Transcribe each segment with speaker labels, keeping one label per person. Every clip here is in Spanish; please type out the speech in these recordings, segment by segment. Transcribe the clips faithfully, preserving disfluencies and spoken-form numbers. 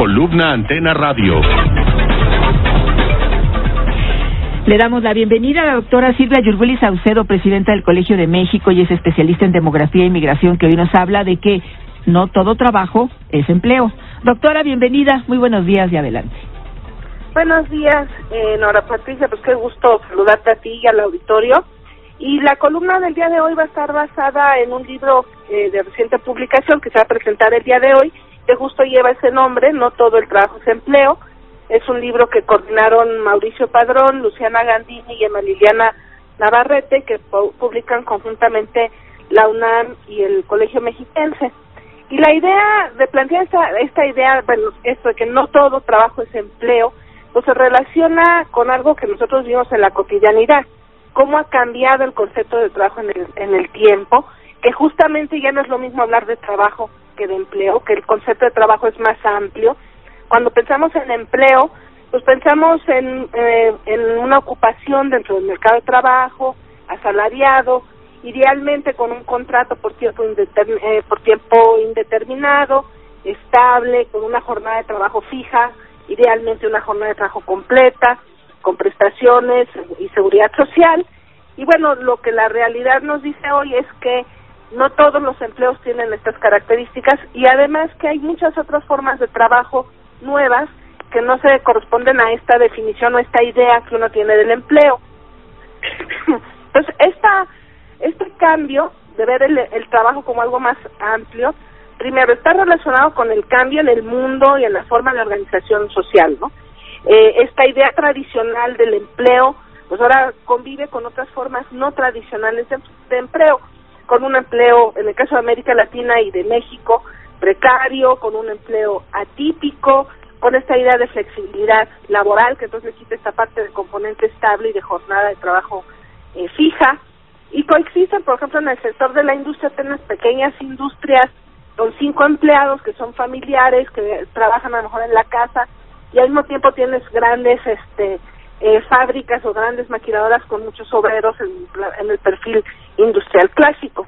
Speaker 1: Columna Antena Radio.
Speaker 2: Le damos la bienvenida a la doctora Silvia Yurguli Saucedo, presidenta del Colegio de México y es especialista en demografía e inmigración, que hoy nos habla de que no todo trabajo es empleo. Doctora, bienvenida, muy buenos días y adelante.
Speaker 3: Buenos días, eh, Nora Patricia, pues qué gusto saludarte a ti y al auditorio. Y la columna del día de hoy va a estar basada en un libro eh, de reciente publicación que se va a presentar el día de hoy, que justo lleva ese nombre, No todo el trabajo es empleo. Es un libro que coordinaron Mauricio Padrón, Luciana Gandini y Emma Liliana Navarrete, que publican conjuntamente la UNAM y el Colegio Mexiquense. Y la idea de plantear esta, esta idea, bueno, esto de que no todo trabajo es empleo, pues se relaciona con algo que nosotros vimos en la cotidianidad, cómo ha cambiado el concepto de trabajo en el, en el tiempo, que justamente ya no es lo mismo hablar de trabajo que de empleo, que el concepto de trabajo es más amplio. Cuando pensamos en empleo, pues pensamos en, eh, en una ocupación dentro del mercado de trabajo, asalariado, idealmente con un contrato por tiempo, indetermin- eh, por tiempo indeterminado, estable, con una jornada de trabajo fija, idealmente una jornada de trabajo completa, con prestaciones y seguridad social. Y bueno, lo que la realidad nos dice hoy es que no todos los empleos tienen estas características y además que hay muchas otras formas de trabajo nuevas que no se corresponden a esta definición o esta idea que uno tiene del empleo. Entonces, esta, este cambio de ver el, el trabajo como algo más amplio, primero, está relacionado con el cambio en el mundo y en la forma de organización social, ¿no? Eh, esta idea tradicional del empleo, pues ahora convive con otras formas no tradicionales de, de empleo, con un empleo, en el caso de América Latina y de México, precario, con un empleo atípico, con esta idea de flexibilidad laboral, que entonces le quita esta parte del componente estable y de jornada de trabajo eh, fija, y coexisten, por ejemplo, en el sector de la industria, tienes pequeñas industrias con cinco empleados que son familiares, que trabajan a lo mejor en la casa, y al mismo tiempo tienes grandes este eh, fábricas o grandes maquiladoras con muchos obreros en, en el perfil industrial clásico.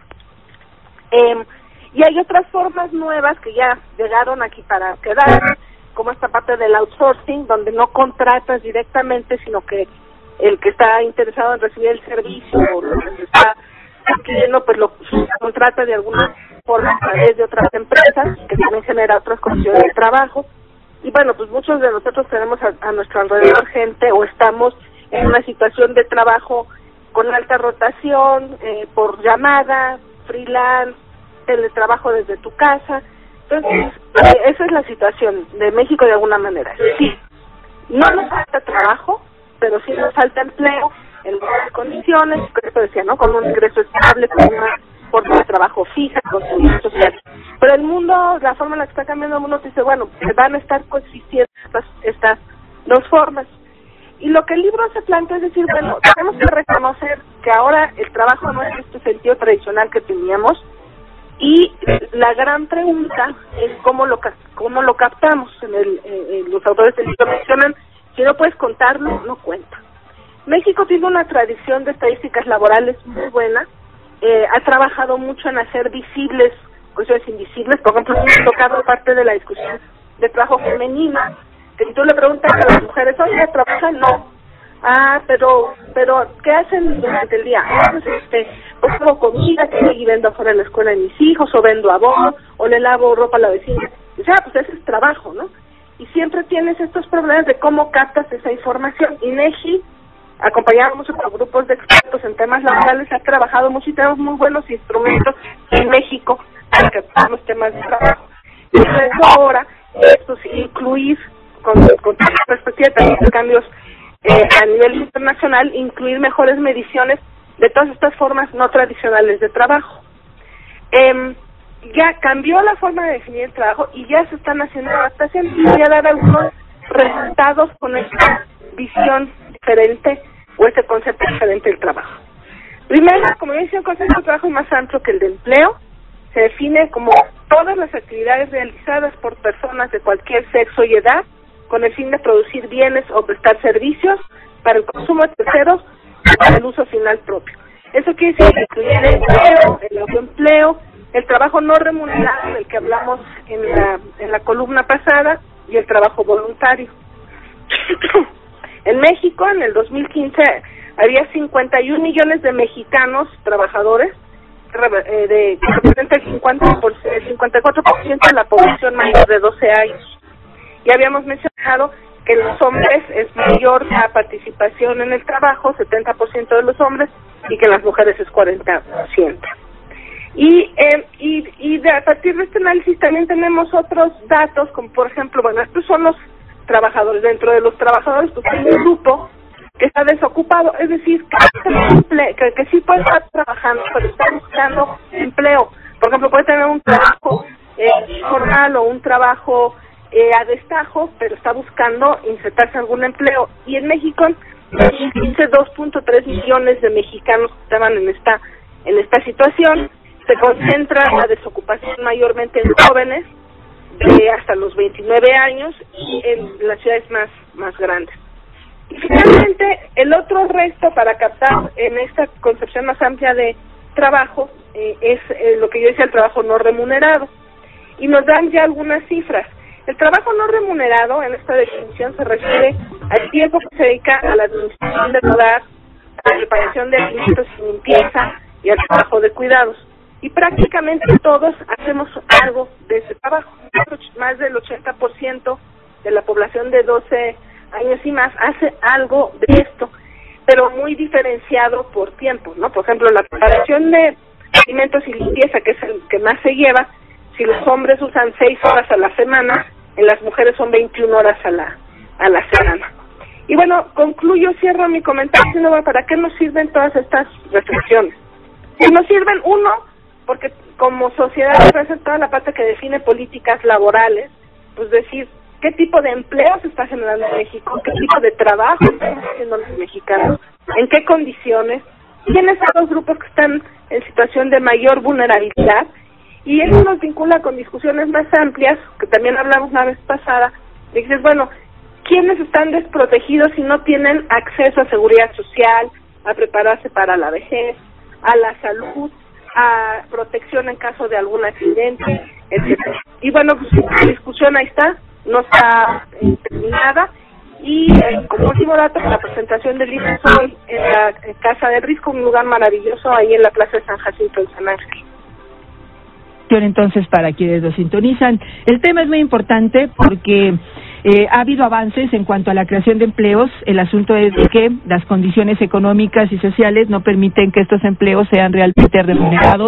Speaker 3: Eh, y hay otras formas nuevas que ya llegaron aquí para quedar, como esta parte del outsourcing, donde no contratas directamente, sino que el que está interesado en recibir el servicio o lo que está adquiriendo, pues lo contrata de alguna forma a través de otras empresas, que también genera otras condiciones de trabajo. Y bueno, pues muchos de nosotros tenemos a, a nuestro alrededor gente o estamos en una situación de trabajo con alta rotación, eh, por llamada, freelance, teletrabajo desde tu casa. Entonces, eh, esa es la situación de México de alguna manera. Sí, no nos falta trabajo, pero sí nos falta empleo en buenas condiciones, eso decía, ¿no? Con un ingreso estable, con una forma de trabajo fija, con seguridad social. Pero el mundo, la forma en la que está cambiando el mundo, dice, bueno, van a estar coexistiendo estas, estas dos formas. Y lo que el libro se plantea es decir, bueno, tenemos que reconocer que ahora el trabajo no es este sentido tradicional que teníamos, y la gran pregunta es cómo lo cómo lo captamos. En el eh, los autores del libro mencionan, si no puedes contarlo, no cuenta. México tiene una tradición de estadísticas laborales muy buena, eh, ha trabajado mucho en hacer visibles cuestiones invisibles. Por ejemplo, hemos tocado parte de la discusión de trabajo femenino, que si tú le preguntas a las mujeres, oye, ¿trabajan? No. Ah, pero, pero, ¿qué hacen durante el día? Ah, pues, este, pues hago comida, que y vendo afuera de la escuela de mis hijos, o vendo abono, o le lavo ropa a la vecina. O sea, pues ese es trabajo, ¿no? Y siempre tienes estos problemas de cómo captas esa información. INEGI, acompañado mucho por grupos de expertos en temas laborales, ha trabajado mucho y tenemos muy buenos instrumentos en México para captar los temas de trabajo. Y por eso ahora, esto sí, incluir, con, con perspectiva también de cambios Eh, a nivel internacional, incluir mejores mediciones de todas estas formas no tradicionales de trabajo. Eh, ya cambió la forma de definir el trabajo y ya se están haciendo adaptaciones. Y voy a dar algunos resultados con esta visión diferente o este concepto diferente del trabajo. Primero, como yo decía, el concepto de trabajo es más amplio que el de empleo. Se define como todas las actividades realizadas por personas de cualquier sexo y edad con el fin de producir bienes o prestar servicios para el consumo de terceros o para el uso final propio. Eso quiere decir incluir el empleo, el autoempleo, el trabajo no remunerado del que hablamos en la en la columna pasada, y el trabajo voluntario. En México, en el dos mil quince, había cincuenta y un millones de mexicanos trabajadores, eh, de, que representa el cincuenta por ciento, el cincuenta y cuatro por ciento de la población mayor de doce años. Y habíamos mencionado que en los hombres es mayor la participación en el trabajo, setenta por ciento de los hombres, y que en las mujeres es cuarenta por ciento. Y, eh, y, y de, a partir de este análisis también tenemos otros datos, como por ejemplo, bueno, estos son los trabajadores. Dentro de los trabajadores, pues hay un grupo que está desocupado, es decir, que, que, que sí puede estar trabajando, pero está buscando empleo. Por ejemplo, puede tener un trabajo eh, formal o un trabajo eh, a destajo, pero está buscando insertarse en algún empleo. Y en México, quince, dos punto tres millones de mexicanos que estaban en esta en esta situación. Se concentra la desocupación mayormente en jóvenes de hasta los veintinueve años y en las ciudades más más grandes. Y finalmente, el otro resto para captar en esta concepción más amplia de trabajo eh, es eh, lo que yo decía, el trabajo no remunerado. Y nos dan ya algunas cifras. El trabajo no remunerado, en esta definición, se refiere al tiempo que se dedica a la administración del hogar, a la preparación de alimentos y limpieza y al trabajo de cuidados. Y prácticamente todos hacemos algo de ese trabajo. Más del ochenta por ciento de la población de doce años y más hace algo de esto, pero muy diferenciado por tiempo, ¿no? Por ejemplo, la preparación de alimentos y limpieza, que es el que más se lleva, si los hombres usan seis horas a la semana, en las mujeres son veintiuna horas a la a la semana. Y bueno, concluyo, cierro mi comentario diciendo, bueno, ¿para qué nos sirven todas estas reflexiones? Y nos sirven, uno, porque como sociedad representa toda la parte que define políticas laborales, pues decir qué tipo de empleo se está generando en México, qué tipo de trabajo están haciendo los mexicanos, en qué condiciones, quiénes son los grupos que están en situación de mayor vulnerabilidad, y eso nos vincula con discusiones más amplias, que también hablamos la vez pasada, de que dices, bueno, quiénes están desprotegidos y no tienen acceso a seguridad social, a prepararse para la vejez, a la salud, a protección en caso de algún accidente, etcétera. Y bueno, pues la discusión ahí está, no está eh, terminada, y eh, como último dato, la presentación del libro hoy en la en Casa del Risco, un lugar maravilloso ahí en la Plaza de San Jacinto en San Ángel.
Speaker 2: Entonces, para quienes lo sintonizan, el tema es muy importante porque eh, ha habido avances en cuanto a la creación de empleos. El asunto es que las condiciones económicas y sociales no permiten que estos empleos sean realmente remunerados.